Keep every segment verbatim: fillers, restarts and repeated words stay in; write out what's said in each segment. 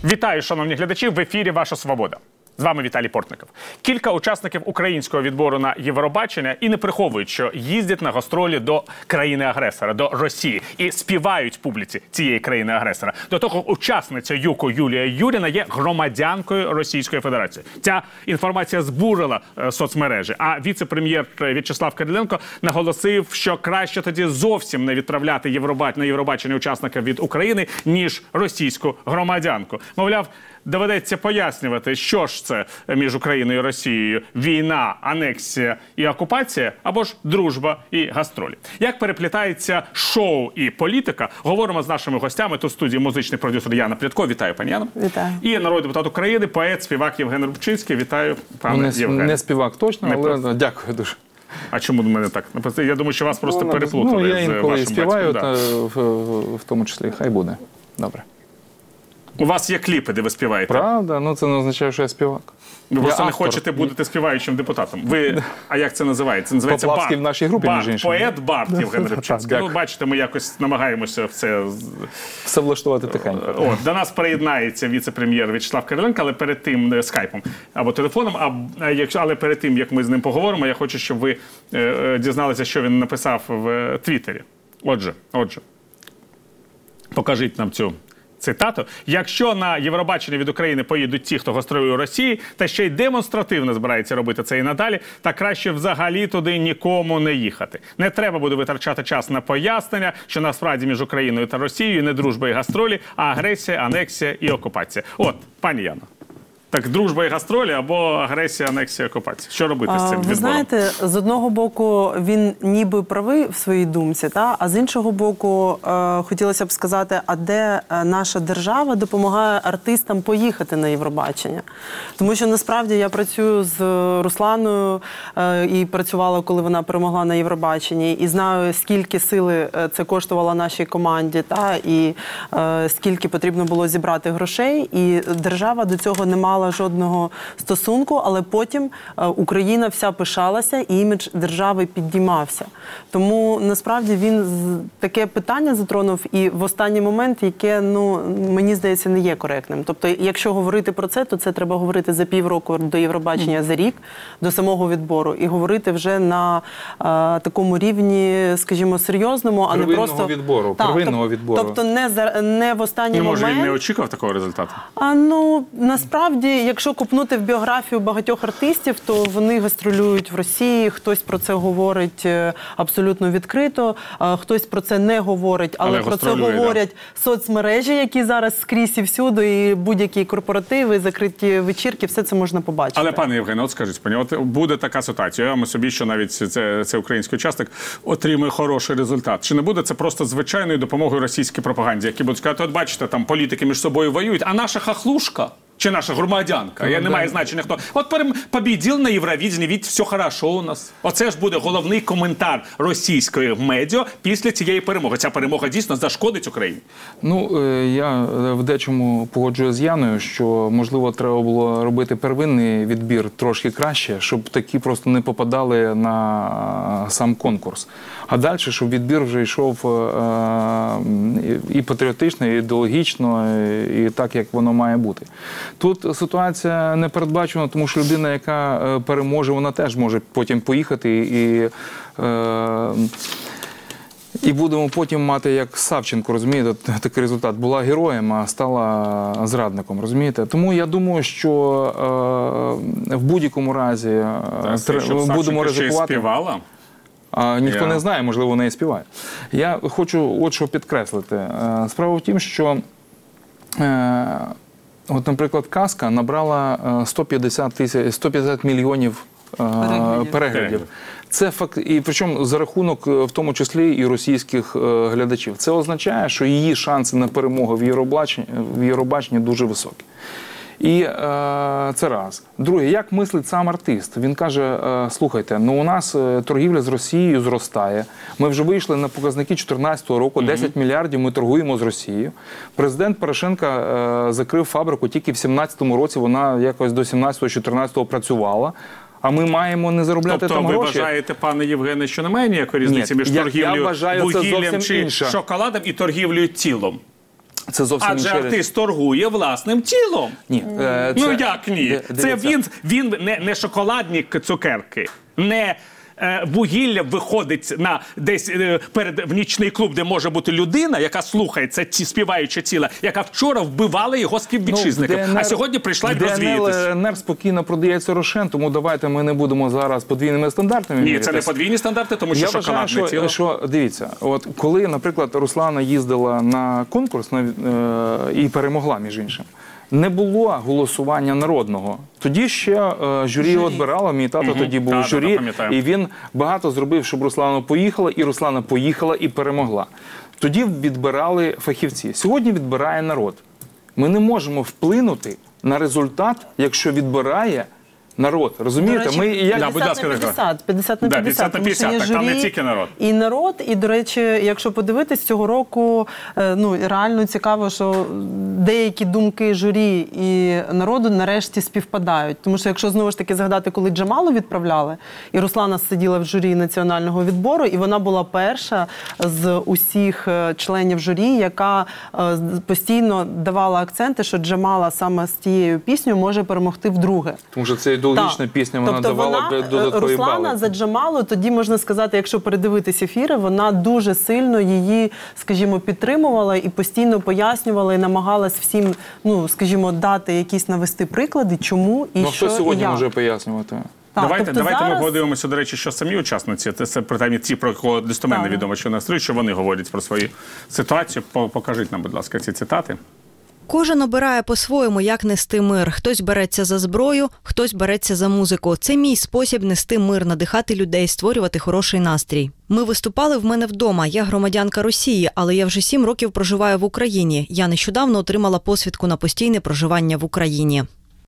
Вітаю, шановні глядачі, в ефірі «Ваша Свобода». З вами Віталій Портников. Кілька учасників українського відбору на Євробачення і не приховують, що їздять на гастролі до країни-агресора, до Росії, і співають публіці цієї країни-агресора. До того, учасниця ЮКО Юлія Юріна є громадянкою Російської Федерації. Ця інформація збурила е, соцмережі, а віце-прем'єр В'ячеслав Кириленко наголосив, що краще тоді зовсім не відправляти Євробач... на Євробачення учасника від України, ніж російську громадянку. Мовляв, доведеться пояснювати, що ж це між Україною і Росією – війна, анексія і окупація, або ж дружба і гастролі. Як переплітається шоу і політика, говоримо з нашими гостями. Тут в студії музичний продюсер Яна Плятко. Вітаю, пані Яна. Вітаю. І народний депутат України, поет, співак Євген Рибчинський. Вітаю, пане ну, не, Євген. Не співак точно, не але просто. Дякую дуже. А чому до мене так? Я думаю, що вас просто ну, переплутали ну, я з інколи вашим співаю, батьком. та, Да. в, в тому числі. Хай буде. Добре. У вас є кліпи, де ви співаєте? Правда? Ну це не означає, що я співак. Ви просто я не автор. хочете бути співаючим депутатом. Ви, а як це називається? Це називається Поплавський Бард. в нашій групі, Бард. між іншим. Поет Бард Євген Рибчинський. Так, Ну, бачите, ми якось намагаємося в це... Все влаштувати тихенько. От, до нас приєднається віце-прем'єр В'ячеслав Кириленко, але перед тим е, скайпом або телефоном, а, якщо, але перед тим, як ми з ним поговоримо, я хочу, щоб ви е, е, дізналися, що він написав в е, Твіттері. Отже, отже, покажіть нам цю цитату. Якщо на Євробачення від України поїдуть ті, хто гастролює у Росії, та ще й демонстративно збирається робити це і надалі, та краще взагалі туди нікому не їхати. Не треба буде витрачати час на пояснення, що насправді між Україною та Росією не дружба і гастролі, а агресія, анексія і окупація. От, пані Яна. Так, дружба і гастролі або агресія, анексія, окупація. Що робити з цим відбором? Ви знаєте, з одного боку він ніби правий в своїй думці, та? А з іншого боку е, хотілося б сказати, а де наша держава допомагає артистам поїхати на Євробачення? Тому що насправді я працюю з Русланою е, і працювала, коли вона перемогла на Євробаченні, і знаю, скільки сили це коштувало нашій команді, та? І е, скільки потрібно було зібрати грошей, і держава до цього не мала жодного стосунку, але потім е, Україна вся пишалася і імідж держави піднімався. Тому насправді він з, таке питання затронув і в останній момент, яке, ну, мені здається, не є коректним. Тобто, якщо говорити про це, то це треба говорити за півроку до Євробачення, за рік, до самого відбору, і говорити вже на е, такому рівні, скажімо, серйозному, а не просто... відбору, Так, первинного тоб, відбору. Тобто не, за, не в останній Ну, може, момент... він не очікував такого результату? А, ну, насправді, якщо купнути в біографію багатьох артистів, то вони гастролюють в Росії, хтось про це говорить абсолютно відкрито, хтось про це не говорить, але, але про це говорять да. соцмережі, які зараз скрізь і всюди, і будь-які корпоративи, закриті вечірки, все це можна побачити. Але, пане Євгене, от скажіть, пані, от буде така ситуація, я собі, що навіть це, це український учасник отримує хороший результат. Чи не буде це просто звичайною допомогою російській пропаганді, які будуть сказати, от бачите, там політики між собою воюють, а наша хахлушка, чи наша громадянка, ну, я не маю значення хто. От побіділ на Євровиденні, від все хорошо у нас. Оце ж буде головний коментар російської медіа після цієї перемоги. Ця перемога дійсно зашкодить Україні. Ну, я в дечому погоджуюсь з Яною, що, можливо, треба було робити первинний відбір трошки краще, щоб такі просто не попадали на сам конкурс. А далі, щоб відбір вже йшов і патріотично, і ідеологічно, і так, як воно має бути. Тут ситуація не передбачена, тому що людина, яка переможе, вона теж може потім поїхати і, е, і будемо потім мати, як Савченко, розумієте, такий результат. Була героєм, а стала зрадником, розумієте? Тому я думаю, що е, в будь-якому разі так, будемо ризикувати. Співала? А, ніхто Я... не знає, можливо, вона і співає. Я хочу от що підкреслити. Справа в тім, що е, от, наприклад, «Казка» набрала сто п'ятдесят тисяч, сто п'ятдесят мільйонів переглядів. переглядів. Це факт, і причому за рахунок, в тому числі, і російських глядачів. Це означає, що її шанси на перемогу в Євробаченні, в Євробаченні дуже високі. І е, це раз. Друге, як мислить сам артист? Він каже, е, слухайте, ну у нас торгівля з Росією зростає. Ми вже вийшли на показники дві тисячі чотирнадцятого року, десять мільярдів ми торгуємо з Росією. Президент Порошенко е, закрив фабрику тільки в сімнадцятому році, вона якось до сімнадцятого-чотирнадцятого працювала. А ми маємо не заробляти тобто, там гроші. Тобто ви вважаєте, пане Євгене, що немає ніякої різниці Ні, між я, торгівлею я вважаю, вугіллям чи інша. шоколадом і торгівлею тілом? Це зовсім Адже інші артист торгує власним тілом. Ні, е, Ну це- як ні? Ди- Це дивіться. він, він не, не шоколадні к- цукерки, не е, вугілля виходить на десь е, перед в нічний клуб, де може бути людина, яка слухає це ці співаюче тіло, яка вчора вбивала його співвітчизників, Ну, в а сьогодні прийшла і в ДНР, розвіятись. ЛНР спокійно продається Рошен, тому давайте ми не будемо зараз подвійними стандартами Ні, це не мірятись. подвійні стандарти, тому що Я вважаю, шоколадне тіло. що, що дивіться, от коли, наприклад, Руслана їздила на конкурс на, е, і перемогла, між іншим, не було голосування народного. Тоді ще е, журі Журі. відбирало, мій тато тоді був Так, у так, журі, пам'ятаю. і він багато зробив, щоб Руслана поїхала, і Руслана поїхала і перемогла. Тоді відбирали фахівці. Сьогодні відбирає народ. Ми не можемо вплинути на результат, якщо відбирає народ. Розумієте? До речі, Ми як Да, будь ласка, п'ятдесят на п'ятдесят, п'ятдесят на Да, п'ятдесят, тому що є п'ятдесят, так, там не журі тільки народ. і народ, і, до речі, якщо подивитись, цього року е, ну, реально цікаво, що деякі думки журі і народу нарешті співпадають. Тому що якщо знову ж таки згадати, коли Джамалу відправляли, і Руслана сиділа в журі національного відбору, і вона була перша з усіх е, членів журі, яка е, постійно давала акценти, що Джамала саме з тією піснею може перемогти вдруге. Тому що це ідеологічна Так. пісня, вона тобто давала вона, б додаткові Руслана бали. за Джамалу, тоді можна сказати, якщо передивитись ефіри, вона дуже сильно її, скажімо, підтримувала і постійно пояснювала і намагалась всім, ну, скажімо, дати якісь навести приклади, чому і Ну, що хто сьогодні і як. може пояснювати? Так, давайте тобто давайте зараз... ми подивимося, до речі, що самі учасниці, це, це принаймні ті, про кого достоменно Так. відомо, що на стрій, що вони говорять про свою ситуацію. По- Покажіть нам, будь ласка, ці цитати. Кожен обирає по-своєму, як нести мир. Хтось береться за зброю, хтось береться за музику. Це мій спосіб нести мир, надихати людей, створювати хороший настрій. Ми виступали в мене вдома. Я громадянка Росії, але я вже сім років проживаю в Україні. Я нещодавно отримала посвідку на постійне проживання в Україні.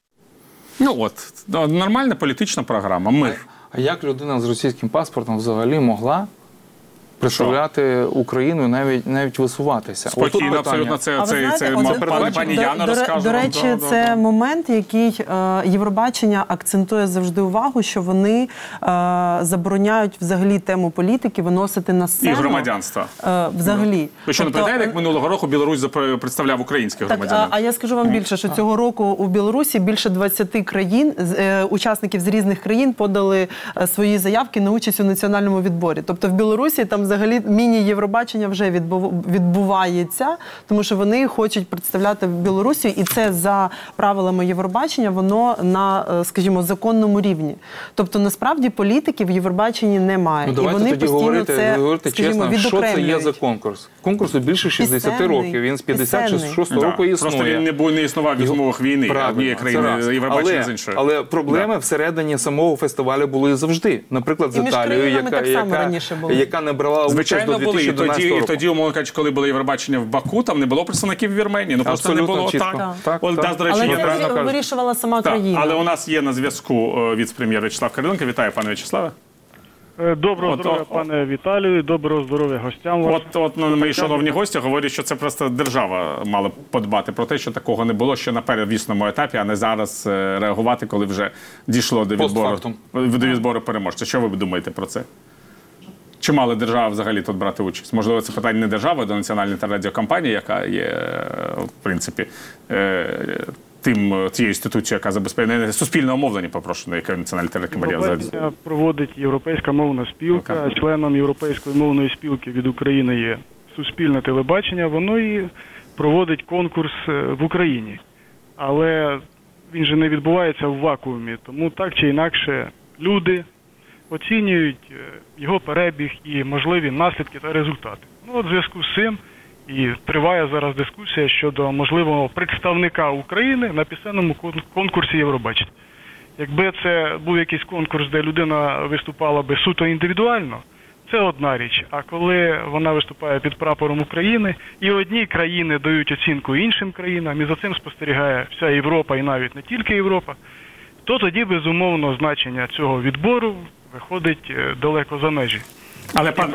Ну от, ну, нормальна політична програма, мир. А як людина з російським паспортом взагалі могла представляти Україну, навіть навіть висуватися? Отут Спокійно, питання. абсолютно, це, А ви це, знаєте, це, от ма- до- пані, до- пані до- Яна до, розкаже. До речі, Да, да, це да. момент, який е, Євробачення акцентує завжди увагу, що вони е, забороняють взагалі тему політики виносити на І сцену. громадянства. Е, взагалі. Ви що, не Тобто, пам'ятаєте, як минулого року Білорусь запро- представляв українських Так, а, громадянин? а я скажу вам більше, що цього року у Білорусі більше двадцяти країн, з- е, учасників з різних країн подали е, свої заявки на участь у національному відборі. Тобто в Білорусі там взагалі міні-Євробачення вже відбув- відбувається, тому що вони хочуть представляти Білорусі, і це за правилами Євробачення, воно на, е, скажімо, законному рівні. Тобто насправді політики в Євробаченні немає. Ну, і давайте вони тоді постійно говорити, це, говорити скажімо, чесно, що це є відокремлюють. за конкурс. Конкурсу більше шістдесят Пісенний. років, він з п'ятдесят Пісенний. шостого Да. року існує. Просто він не, був, не існував в умовах війни, Правильно, однієї це країни раз. Євробачення але, з іншої. Але проблеми всередині самого фестивалю були завжди. Наприклад, з І між Італією, країнами яка, так само яка, раніше було. яка не брала участь до Звичайно, дві були. тисячі І тоді, одинадцятого і року. тоді, умовно кажучи, коли було Євробачення в Баку, там не було представників Вірменії. Ну просто Абсолютно не було чітко. так. Так, От, так. да, до речі, Але є ви це правильно вирі- кажете. вирішувала сама Так, країна. але у нас є на зв'язку е, віце-прем'єр В'ячеслав Кириленко. Вітаю, пане В'ячеславе. Доброго От, здоров'я, о, пане Віталію, доброго здоров'я гостям. вашим. От, от ну, мої шановні гості говорять, що це просто держава мала подбати про те, що такого не було ще на передвісному етапі, а не зараз е, реагувати, коли вже дійшло до відбору, Постфактум. до відбору переможця. Що ви думаєте про це? Чи мала держава взагалі тут брати участь? Можливо, це питання не держави, а до національної телерадіокомпанії, яка є, е, в принципі, е, тим, тією інституцією, яка забезпечує не суспільне омовлення, попрошу, яке національна телекомпанія взагалі. Євробачення проводить Європейська мовна спілка. Ага. Членом Європейської мовної спілки від України є суспільне телебачення. Воно і проводить конкурс е, в Україні. Але він же не відбувається в вакуумі. Тому так чи інакше люди оцінюють е, його перебіг і можливі наслідки та результати. Ну, от в зв'язку з цим і триває зараз дискусія щодо можливого представника України на пісенному кон- конкурсі Євробачення. Якби це був якийсь конкурс, де людина виступала би суто індивідуально, це одна річ. А коли вона виступає під прапором України, і одні країни дають оцінку іншим країнам, і за цим спостерігає вся Європа і навіть не тільки Європа, то тоді, безумовно, значення цього відбору виходить е, далеко за межі. Але, пан,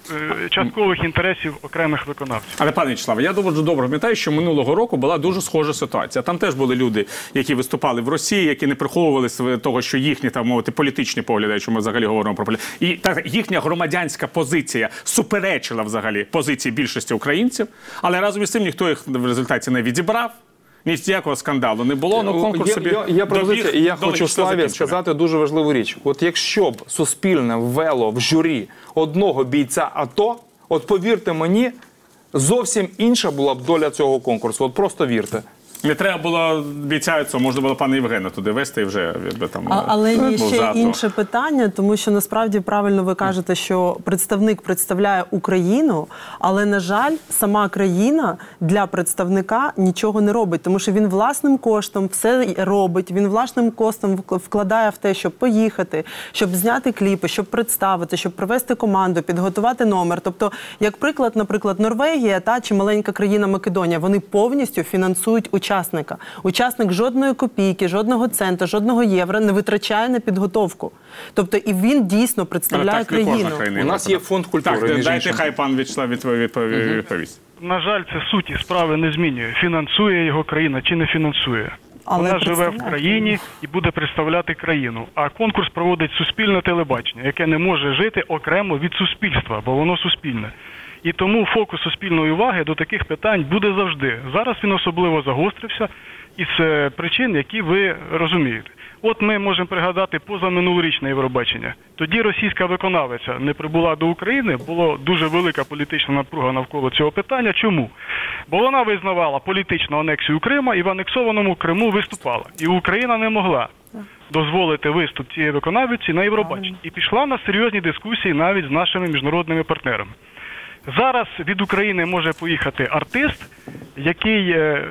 е, часткових інтересів окремих виконавців. Але, пане Вячеславе, я дуже добре пам'ятаю, що минулого року була дуже схожа ситуація. Там теж були люди, які виступали в Росії, які не приховували св- того, що їхні, там мовити, політичні погляди, якщо ми взагалі говоримо про політику. І так, їхня громадянська позиція суперечила взагалі позиції більшості українців, але разом із цим ніхто їх в результаті не відібрав. Ніякого скандалу не було, ну конкурс Є, собі є, є пропозиція, добіг і я до хочу логічного Славі закінчення. сказати дуже важливу річ. От якщо б Суспільне ввело в журі одного бійця АТО, от повірте мені, зовсім інша була б доля цього конкурсу. От просто вірте. Не треба було бійця цього, можна було пана Євгена туди вести і вже якби там. А, але є був ще зато. інше питання, тому що насправді правильно ви кажете, що представник представляє Україну, але, на жаль, сама країна для представника нічого не робить, тому що він власним коштом все робить, він власним коштом вкладає в те, щоб поїхати, щоб зняти кліпи, щоб представити, щоб привести команду, підготувати номер. Тобто, як приклад, наприклад, Норвегія та чи маленька країна Македонія, вони повністю фінансують учасника. Учасника. Учасник жодної копійки, жодного цента, жодного євро не витрачає на підготовку. Тобто і він дійсно представляє Але так, не кожна країну. країна У нас Європи, є фонд культури, Так, між дайте іншим. хай пан Вячеслав відпові- відпові- відповість. На жаль, це суті справи не змінює. Фінансує його країна чи не фінансує. Але Вона живе в представляє. країні і буде представляти країну. А конкурс проводить суспільне телебачення, яке не може жити окремо від суспільства, бо воно суспільне. І тому фокус суспільної уваги до таких питань буде завжди. Зараз він особливо загострився із е, причин, які ви розумієте. От ми можемо пригадати позаминулорічне Євробачення. Тоді російська виконавиця не прибула до України, була дуже велика політична напруга навколо цього питання. Чому? Бо вона визнавала політичну анексію Крима і в анексованому Криму виступала. І Україна не могла дозволити виступ цієї виконавиці на Євробаченні. І пішла на серйозні дискусії навіть з нашими міжнародними партнерами. Зараз від України може поїхати артист, який, е,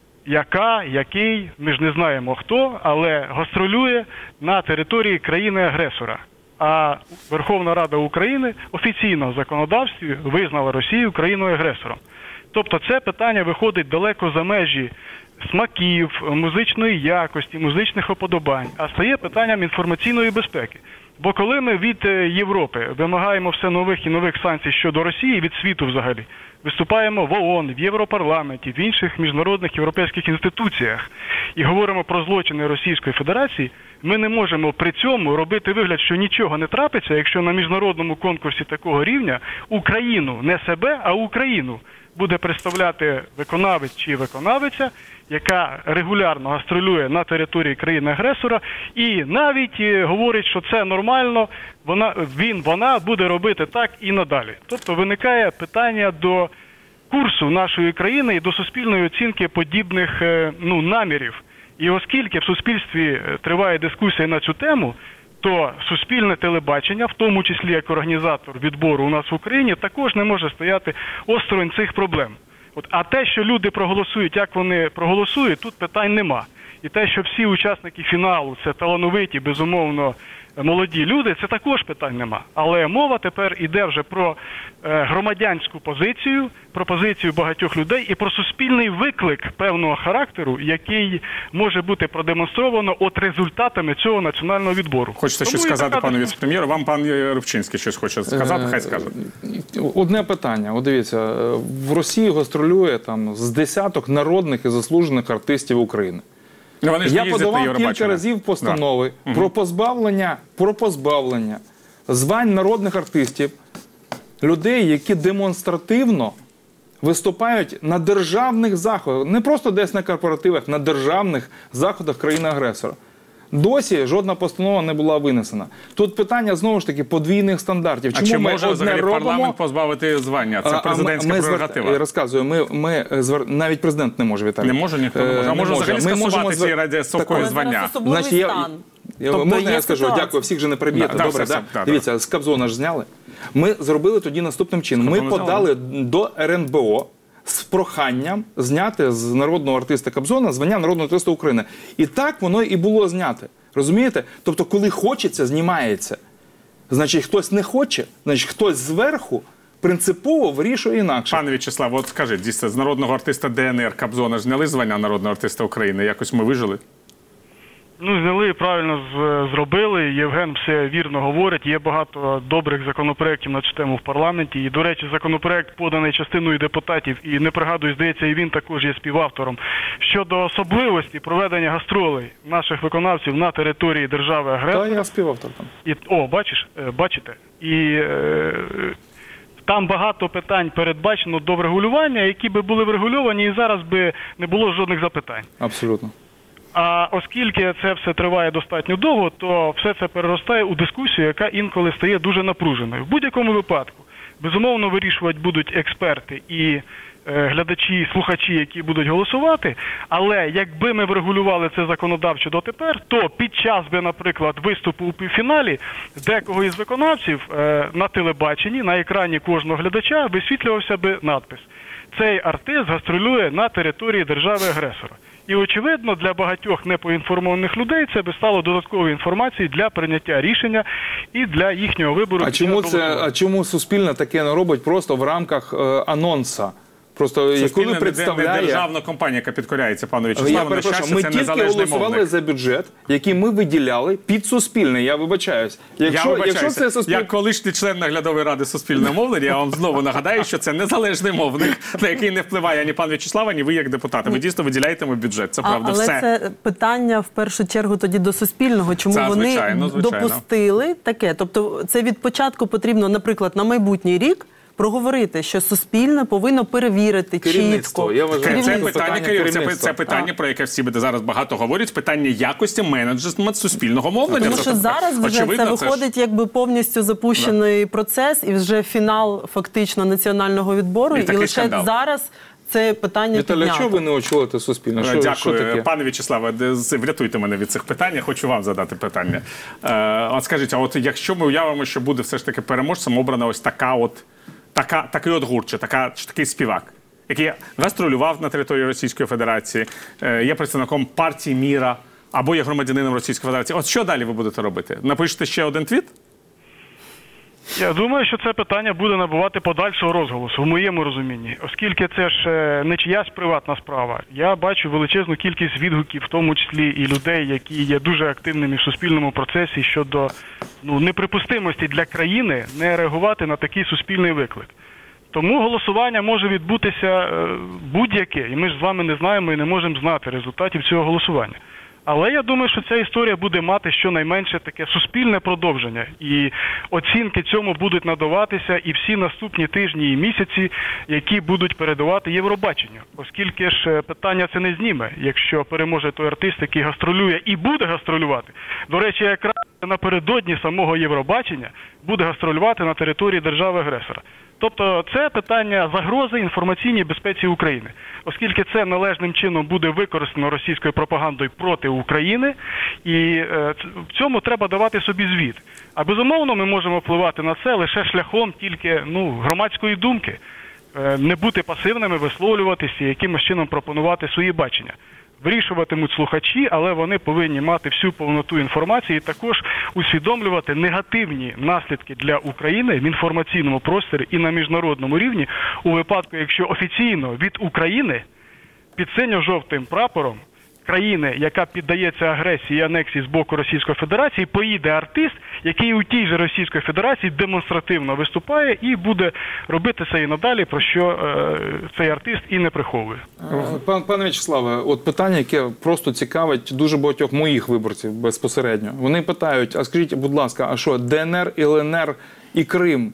яка, який, ми ж не знаємо хто, але гастролює на території країни-агресора. А Верховна Рада України офіційно в законодавстві визнала Росію країною-агресором. Тобто це питання виходить далеко за межі смаків, музичної якості, музичних уподобань, а стає питанням інформаційної безпеки. Бо коли ми від е, Європи вимагаємо все нових і нових санкцій щодо Росії, від світу взагалі, виступаємо в ООН, в Європарламенті, в інших міжнародних європейських інституціях і говоримо про злочини Російської Федерації, ми не можемо при цьому робити вигляд, що нічого не трапиться, якщо на міжнародному конкурсі такого рівня Україну, не себе, а Україну буде представляти виконавець чи виконавиця, яка регулярно гастролює на території країни-агресора і навіть е, говорить, що це нормально, вона, він, вона буде робити так і надалі. Тобто виникає питання до курсу нашої країни і до суспільної оцінки подібних е, ну, намірів. І оскільки в суспільстві е, триває дискусія на цю тему, то суспільне телебачення, в тому числі як організатор відбору у нас в Україні, також не може стояти осторонь цих проблем. От, а те, що люди проголосують, як вони проголосують, тут питань нема. І те, що всі учасники фіналу – це талановиті, безумовно, молоді люди, це також питань нема. Але мова тепер іде вже про е, громадянську позицію, про позицію багатьох людей і про суспільний виклик певного характеру, який може бути продемонстровано от результатами цього національного відбору. Хочете Тому щось і сказати така пану дискусія. віце-прем'єру? Вам пан Рибчинський щось хоче сказати, хай скаже. Одне питання. От дивіться, в Росії гастролює там з десяток народних і заслужених артистів України. Ну, вони ж не Я їздять на подавав Євробачення. кілька разів постанови про позбавлення, про позбавлення звань народних артистів, людей, які демонстративно виступають на державних заходах, не просто десь на корпоративах, на державних заходах країни-агресора. Досі жодна постанова не була винесена. Тут питання, знову ж таки, подвійних стандартів. А Чому чи ми може одне взагалі робимо, парламент позбавити звання? Це а, президентська ми, ми прерогатива. звер... Я розказую, ми, ми звер... навіть президент не може, Віталій. Не може, ніхто не може. А Е, може взагалі Ми скасувати можемо ці звер- раді совкові Такого. звання? Зараз особливий Значить, я- стан. Я, Тобто можна є я скажу? ситуація. Дякую, всіх же не приб'єте. Да, да, Добре, все, да? все, да, Дивіться, з Кобзона ж зняли. Ми зробили тоді наступним чином. Ми Кобзона подали до ер ен бе о з проханням зняти з народного артиста Кобзона звання народного артиста України. І так воно і було зняте. Розумієте? Тобто, коли хочеться, знімається. Значить, хтось не хоче, значить, хтось зверху принципово вирішує інакше. Пане В'ячеслав, от скажіть, дійсно, з народного артиста Де ен ер Кобзона ж зняли звання народного артиста України? Якось ми вижили? Ну, зняли і правильно з- зробили. Євген все вірно говорить. Є багато добрих законопроєктів на цю тему в парламенті. І, до речі, законопроєкт поданий частиною депутатів, і не пригадую, здається, і він також є співавтором, щодо особливості проведення гастролей наших виконавців на території Та держави-агресора. я співавтор там. І, о, бачиш, е, бачите? І е, там багато питань передбачено до врегулювання, які би були врегульовані, і зараз би не було жодних запитань. Абсолютно. А оскільки це все триває достатньо довго, то все це переростає у дискусію, яка інколи стає дуже напруженою. В будь-якому випадку, безумовно, вирішувати будуть експерти і е, глядачі, слухачі, які будуть голосувати, але якби ми врегулювали це законодавчо дотепер, то під час би, наприклад, виступу у півфіналі декого із виконавців е, на телебаченні, на екрані кожного глядача висвітлювався би надпис: «Цей артист гастролює на території держави-агресора». І, очевидно, для багатьох непоінформованих людей це би стало додатковою інформацією для прийняття рішення і для їхнього вибору. А чому під час це? голосування. А чому Суспільне таке не робить просто в рамках е, анонса? Просто Це коли спільна представляє. державна компанія, яка підкоряється пану Я В'ячеславу, на перепрошую, щастя, ми це тільки незалежний голосували мовник. за бюджет, який ми виділяли під Суспільне. Я вибачаюсь. Якщо, я якщо це Суспільне... Як колишній член наглядової ради Суспільного мовлення, я вам знову нагадаю, що це незалежний мовник, на який не впливає ані пан В'ячеслав, ані ви як депутати. Ви дійсно виділяєте йому бюджет, це А, правда. але Все. це питання в першу чергу тоді до Суспільного. Чому Це, вони звичайно, звичайно. допустили таке? Тобто це від початку потрібно, наприклад, на майбутній рік проговорити, що Суспільне повинно перевірити Керівництво. чітко. Я вважаю, Це Керівництво. питання, питання Кирил, це, керівництва. це питання, про яке всі буде зараз багато говорять, питання якості менеджменту суспільного мовлення. Тому Це що так- зараз вже очевидно, це це ж- виходить якби повністю запущений процес і вже фінал фактично національного відбору. І І, такий лише скандал. зараз це питання Віталій, піднято. чого ви не очолите Суспільне? Що, Дякую, що таке? пане В'ячеславе, де- з- врятуйте мене від цих питань. Я хочу вам задати питання. Е, от скажіть, а от якщо ми уявимо, що буде все ж таки переможцем обрана ось така от така, такий от гурт, чи така чи такий співак, який гастролював на території Російської Федерації, е, є представником партії Міра або є громадянином Російської Федерації. От що далі ви будете робити? Напишете ще один твіт? Я думаю, що це питання буде набувати подальшого розголосу, в моєму розумінні. Оскільки це ж е, не чиясь приватна справа. Я бачу величезну кількість відгуків, в тому числі і людей, які є дуже активними в суспільному процесі щодо ну, неприпустимості для країни не реагувати на такий суспільний виклик. Тому голосування може відбутися е, будь-яке, і ми ж з вами не знаємо і не можемо знати результатів цього голосування. Але я думаю, що ця історія буде мати щонайменше таке суспільне продовження. І оцінки цьому будуть надаватися і всі наступні тижні і місяці, які будуть передавати Євробаченню. Оскільки ж е, питання це не зніме, якщо переможе той артист, який гастролює і буде гастролювати. До речі, якраз напередодні самого Євробачення буде гастролювати на території держави-агресора. Тобто це питання загрози інформаційній безпеці України, оскільки це належним чином буде використано російською пропагандою проти України, і е, в цьому треба давати собі звіт. А безумовно ми можемо впливати на це лише шляхом тільки ну, громадської думки, е, не бути пасивними, висловлюватися і якимось чином пропонувати свої бачення. Вирішуватимуть слухачі, але вони повинні мати всю повноту інформації і також усвідомлювати негативні наслідки для України в інформаційному просторі і на міжнародному рівні у випадку, якщо офіційно від України під синьо-жовтим прапором країни, яка піддається агресії і анексії з боку Російської Федерації, поїде артист, який у тій же Російській Федерації демонстративно виступає і буде робити це і надалі, про що е, цей артист і не приховує. Пан, пане В'ячеславе, от питання, яке просто цікавить дуже багатьох моїх виборців безпосередньо. Вони питають, а скажіть, будь ласка, а що, ДНР, ЛНР і Крим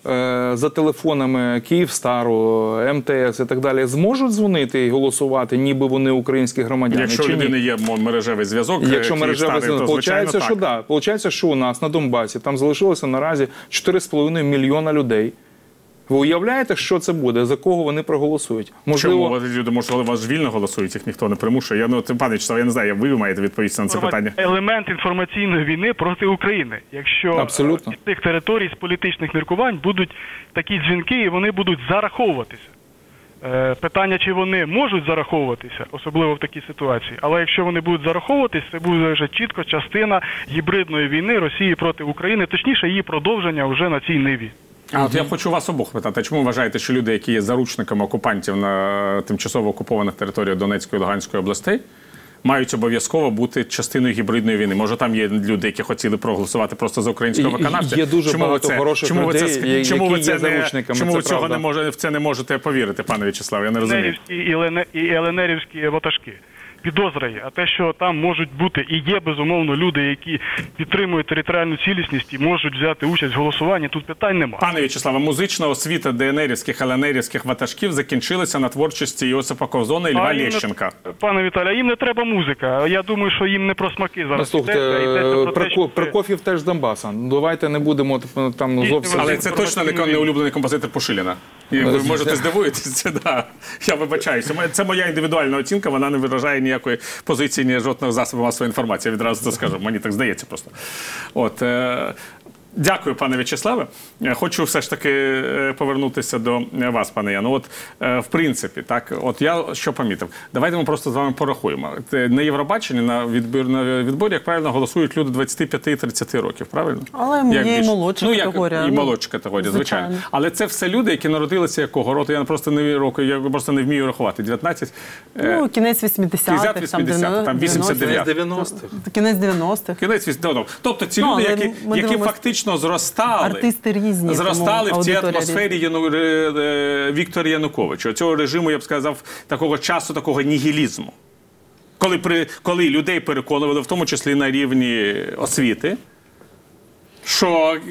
е, за телефонами Київстару, ем те ес і так далі зможуть дзвонити і голосувати, ніби вони українські громадяни? Якщо чи у людини ні? є мо- мережевий зв'язок, Якщо е, мережевий Київстар, зв'язок, то, звичайно, получається, що так. да. Получається, що у нас на Донбасі там залишилося наразі чотири з половиною мільйона людей. Ви уявляєте, що це буде? За кого вони проголосують? Чому ви, люди, може, вони вас вільно голосують, їх ніхто не примушує? Я, ну, тим, пане В'ячеславе, я не знаю, ви маєте відповісти на це питання. Елемент інформаційної війни проти України. Якщо Абсолютно. з тих територій з політичних міркувань будуть такі дзвінки, і вони будуть зараховуватися. Е, Питання, чи вони можуть зараховуватися, особливо в такій ситуації, але якщо вони будуть зараховуватися, це буде вже чітко частина гібридної війни Росії проти України, точніше її продовження вже на цій ниві. А от я хочу вас обох питати, чому вважаєте, що люди, які є заручниками окупантів на тимчасово окупованих територіях Донецької і Луганської областей, мають обов'язково бути частиною гібридної війни. Може, там є люди, які хотіли проголосувати просто за українського виконавця. Є дуже чому багато ви це, хороших чому ви людей, це, які чому ви це є не, заручниками, чому це ви цього правда. не може, в це не можете повірити, пане В'ячеславе? Я не розумію. Ленерівські і, Лене, і ЛНРівські ватажки. Підозра є, а те, що там можуть бути і є, безумовно, люди, які підтримують територіальну цілісність і можуть взяти участь в голосуванні, тут питань немає. Пане В'ячеславе, музична освіта ДНРівських, ЛНРівських ватажків закінчилася на творчості Йосипа Ковзона і Льва А їм не- Лещенка. Пане Віталій, їм не треба музика. Я думаю, що їм не про смаки зараз. Ну, слухайте, йдеться, йдеться про те, Прокоп- що це- Прокоф'єв теж з Донбаса. Ну, давайте не будемо там Дійсно, зовсім... Але Це це точно не, не улюблений композитор Пушиліна. І ви можете здивуєтеся, да. Я вибачаюся. Моя- Це моя індивідуальна оцінка, вона не виражає ніякої позиції, ні жодного засобу масової інформації. Я відразу це скажу. Мені так здається просто. От, е- Дякую, пане В'ячеславе. Е, Хочу все ж таки е, повернутися до е, вас, пане Яну. От, е, в принципі, так, от я що помітив. Давайте ми просто з вами порахуємо. Е, На Євробаченні, на відбір, на відборі, як правильно, голосують люди двадцять п'ять тридцять років, правильно? Але Як є і більше? молодша ну, як, категорія, І ну, молодша категорія, звичайно. звичайно. Але це все люди, які народилися якого року? Я просто не року, я просто не вмію рахувати. дев'ятнадцять, е, Ну, кінець вісімдесятих, там, вісімдесятих, там вісімдесят дев'ятих. дев'яностих. Кінець дев'яностих. Кінець вісімдесятих. Тобто ці Ну, люди, але які, ми які дивимося- фактично зростали, Артисти різні, зростали тому в цій аудиторія атмосфері Яну, е, е, Віктора Януковича, цього режиму, я б сказав, такого часу, такого нігілізму. Коли, при, коли людей переконували, в тому числі на рівні освіти, що е,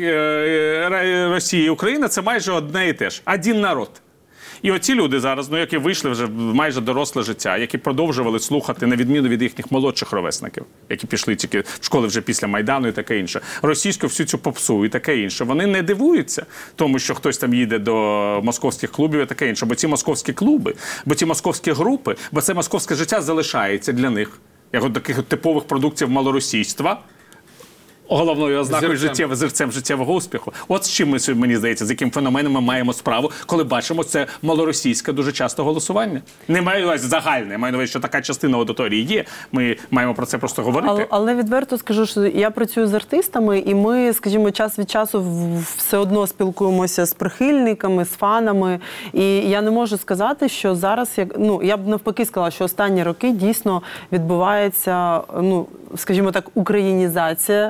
е, Росія і Україна – це майже одне і те ж. Один народ. І оці люди зараз, ну, які вийшли вже в майже доросле життя, які продовжували слухати, на відміну від їхніх молодших ровесників, які пішли тільки в школи вже після Майдану і таке інше, російську всю цю попсу і таке інше, вони не дивуються тому, що хтось там їде до московських клубів і таке інше. Бо ці московські клуби, бо ці московські групи, бо це московське життя залишається для них, як от таких от типових продуктів малоросійства, головною ознакою Зірцем. життєвого, зірцем життєвого успіху. От з чим ми, сьогодні, мені здається, з яким феноменом ми маємо справу, коли бачимо це малоросійське дуже часто голосування. Не маю на увазі загальне, маю на увазі, що така частина аудиторії є. Ми маємо про це просто говорити. Але, але відверто скажу, що я працюю з артистами, і ми, скажімо, час від часу в- все одно спілкуємося з прихильниками, з фанами. І я не можу сказати, що зараз, як ну я б навпаки сказала, що останні роки дійсно відбувається, ну скажімо так, українізація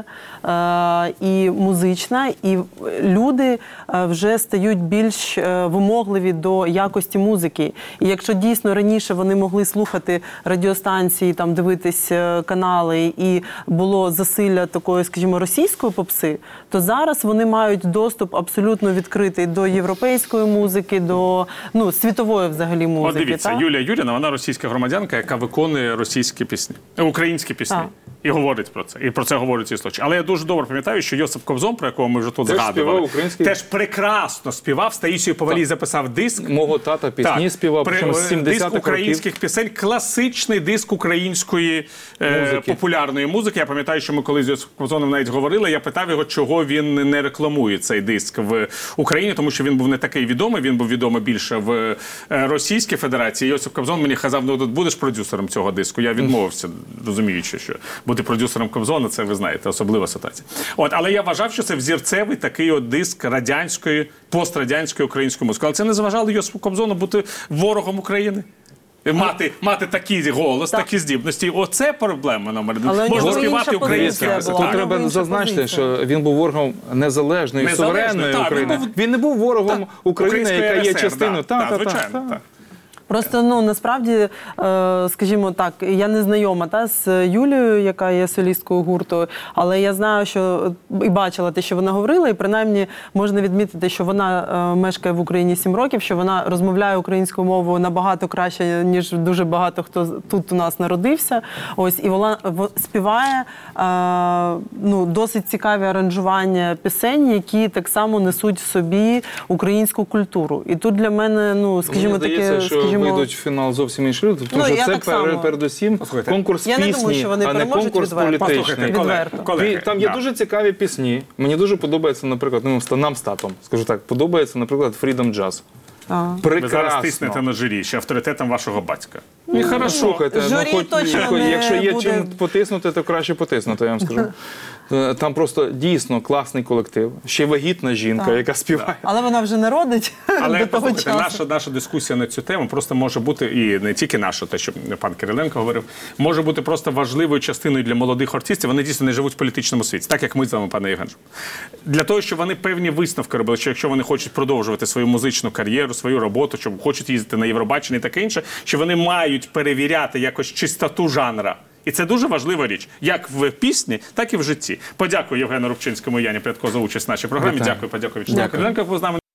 е, і музична, і люди е, вже стають більш е, вимогливі до якості музики. І якщо дійсно раніше вони могли слухати радіостанції, там дивитись е, канали, і було засилля такої, скажімо, російської попси, то зараз вони мають доступ абсолютно відкритий до європейської музики, до ну світової взагалі музики. От дивіться, так? Юлія Юріна, вона російська громадянка, яка виконує російські пісні, е, українські пісні. Так. І говорить про це. І про це говорять ці слухачі. Але я дуже добре пам'ятаю, що Йосип Ковзон, про якого ми вже тут Теж згадували, співав український- теж прекрасно співав. З Таїсією Повалій записав диск. Мого тата пісні співав, при- причому з диск сімдесятих років. українських пісень, класичний диск української е, Музики. популярної музики. Я пам'ятаю, що ми колись з Йосипом Ковзоном навіть говорили. Я питав його, чого він не рекламує цей диск в Україні, тому що він був не такий відомий. Він був відомий більше в е, Російській Федерації. Йосип Ковзон мені казав, ну тут будеш продюсером цього диску. Я відмовився, розуміючи, що бути продюсером Ковзона, це ви знаєте, особлива ситуація. От, але я вважав, що це взірцевий такий от диск радянської, пострадянської української музики. Але це не заважало Йосипу Ковзону бути ворогом України. Мати, мати такий голос, Так. такі здібності. Оце проблема номер один. Але у Можна нього співати інша українською. позиція була. Тут Так. треба Інша зазначити, позиція. що він був ворогом незалежної, Незалежної, суверенної так, він України. був- Він не був ворогом Так, України, Української яка є РСР, частиною. да, Так, да, так, так, звичайно, так. так. Просто, ну, насправді, е, скажімо так, я не знайома та, з Юлією, яка є солісткою гурту, але я знаю, що і бачила те, що вона говорила, і принаймні можна відмітити, що вона е, мешкає в Україні сім років, що вона розмовляє українською мовою набагато краще, ніж дуже багато хто тут у нас народився. Ось, і вона в- співає е, ну, досить цікаві аранжування пісень, які так само несуть в собі українську культуру. І тут для мене, ну, скажімо, Мені здається, таке, що скажімо, вийдуть в фінал зовсім інші люди, тому Ну, що я це так само. пер- передусім Послухайте, конкурс я не пісні, думаю, що вони а не переможуть конкурс відверто. політичний. Послухайте, колеги, Відверто. колеги, Він- Там є да. дуже цікаві пісні. Мені дуже подобається, наприклад, ну, нам з татом, скажу так, подобається, наприклад, Freedom Jazz. а. Ви зараз Прекрасно. тиснете на жирі, ще авторитетом вашого батька. І хорошо. Слухайте, ну, Журі хоч, точно хоч- не якщо є буде. чим потиснути, то краще потиснути, я вам скажу. Е, Там просто дійсно класний колектив. Ще вагітна жінка, Так. яка співає. Але вона вже не родить Але до того послухайте, часу. наша, наша дискусія на цю тему просто може бути, і не тільки наша, те, що пан Кириленко говорив, може бути просто важливою частиною для молодих артистів. Вони дійсно не живуть в політичному світі, так як ми з вами, пане Євгене. Для того, щоб вони певні висновки робили, що якщо вони хочуть продовжувати свою музичну кар'єру, свою роботу, щоб хочуть їздити на Євробачення і таке інше, що вони мають перевіряти якось чистоту жанра. І це дуже важлива річ, як в пісні, так і в житті. Подякую Євгену Рубчинському і Яні Прядко за участь в нашій програмі. Вітаю. Дякую, подякую Вячеславу Дякую. Кириленко, був з нами.